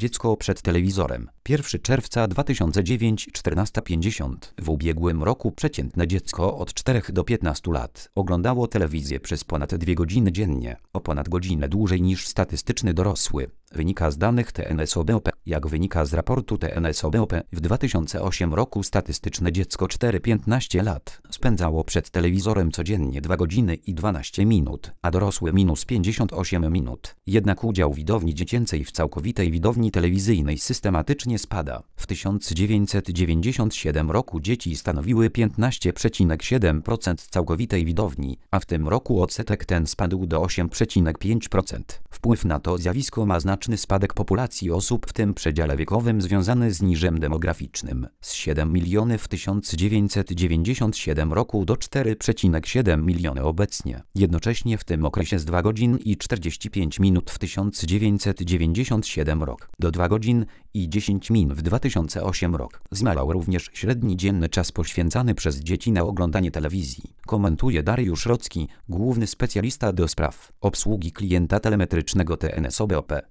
Dziecko przed telewizorem. 1 czerwca 2009, 14:50. W ubiegłym roku przeciętne dziecko od 4 do 15 lat oglądało telewizję przez ponad 2 godziny dziennie, o ponad godzinę dłużej niż statystyczny dorosły. Wynika z danych TNS-OBOP. Jak wynika z raportu TNS-OBOP, w 2008 roku statystyczne dziecko 4-15 lat spędzało przed telewizorem codziennie 2 godziny i 12 minut, a dorosły -58 minut. Jednak udział widowni dziecięcej w całkowitej widowni telewizyjnej systematycznie spada. W 1997 roku dzieci stanowiły 15,7% całkowitej widowni, a w tym roku odsetek ten spadł do 8,5%. Wpływ na to zjawisko ma znaczny spadek populacji osób w tym przedziale wiekowym związany z niżem demograficznym. Z 7 milionów w 1997 roku do 4,7 miliona obecnie. Jednocześnie w tym okresie z 2 godzin i 45 minut w 1997 rok do 2 godzin i 10 min w 2008 rok. Zmalał również średni dzienny czas poświęcany przez dzieci na oglądanie telewizji. Komentuje Dariusz Rocki, główny specjalista do spraw obsługi klienta telemetrycznego TNS-OBOP.